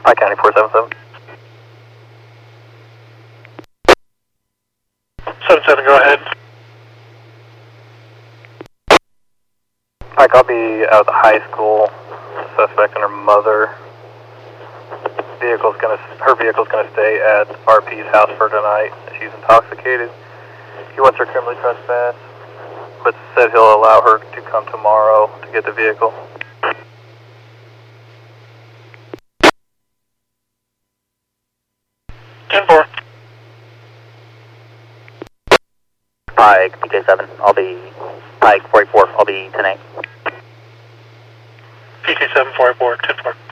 Pike County 477. 77, go ahead. Pike, I'll be out of the high school. Suspect and her mother. Her vehicle's gonna stay at RP's house for tonight. She's intoxicated. He wants her criminally trespassed, but said he'll allow her to come tomorrow to get the vehicle. Pike, PK7, I'll be Pike 44, I'll be 10-8. PK7, 44, 10-4.